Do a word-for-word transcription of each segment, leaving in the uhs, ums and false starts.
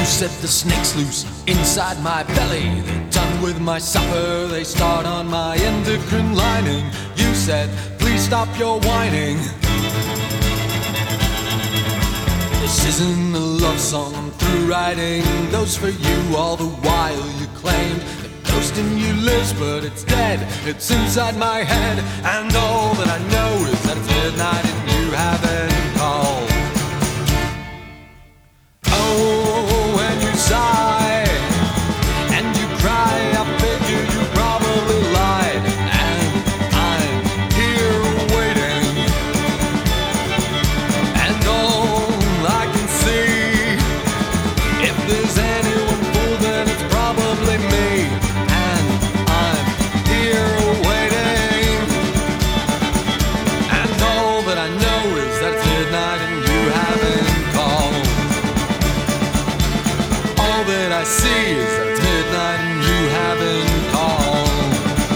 set the snakes loose inside my belly. They're done with my supper, they start on my endocrine lining. You said, please stop your whining. This isn't a love song, I'm through writing those for you. All the while you claimed the ghost in you lives, but it's dead, it's inside my head. And all that I know is that it's midnight and you haven't called. Oh, when you sigh and you cry, I figure you probably lied. And I'm here waiting, and all I can see, if there's anyone fooled, then it's probably me. And I'm here waiting, and all that I know is that it's midnight and you haven't called. All that I see is that it's midnight and you haven't called.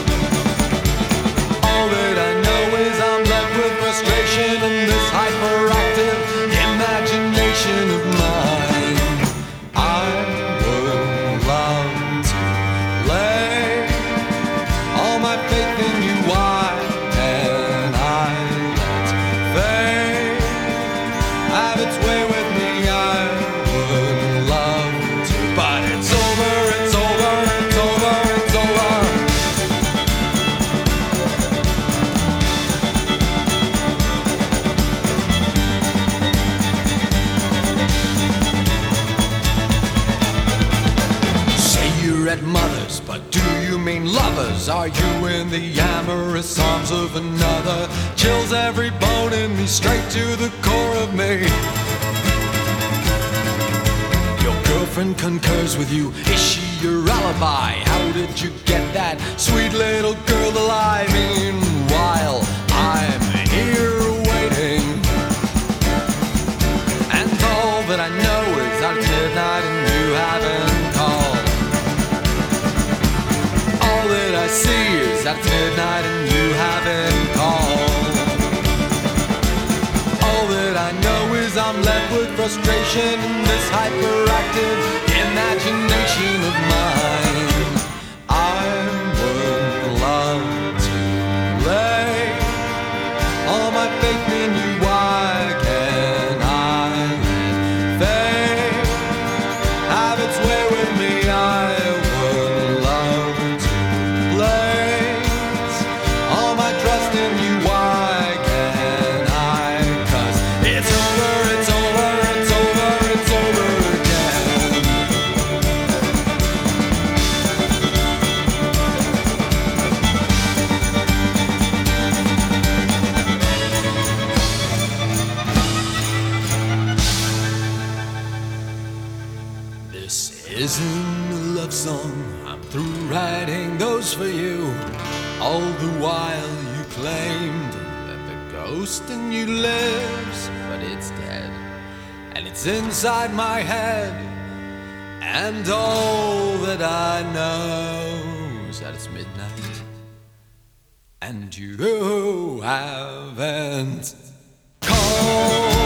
All that I know is I'm left with frustration and this hyperactive imagination of mine. I would love to lay all my faith in you. Why can I let fate have its way with me? I would love to, but it's over, it's over, it's over, it's over. Say you're at mother's, but do you mean lovers? Are you in the amorous arms of another? Chills every bone in me, straight to the core of me. Your girlfriend concurs with you, is she your alibi? How did you get that sweet little girl alive? Meanwhile, I'm here waiting, and all that I know is that it's midnight and you haven't called. All that I see is that it's midnight and you haven't called. All that I know is I'm left with frustration in this hyperactive imagination of mine. I would love to lay all my faith in you. Why can I let fate have its way with me? I would love to place all my trust in you. Why can I? 'Cause it's over, it's over, it's over, it's over again. This isn't a love song, I'm through writing those for you. All the while you claimed that the ghost in you lives, but it's dead, and it's inside my head. And all that I know is that it's midnight, and you haven't called.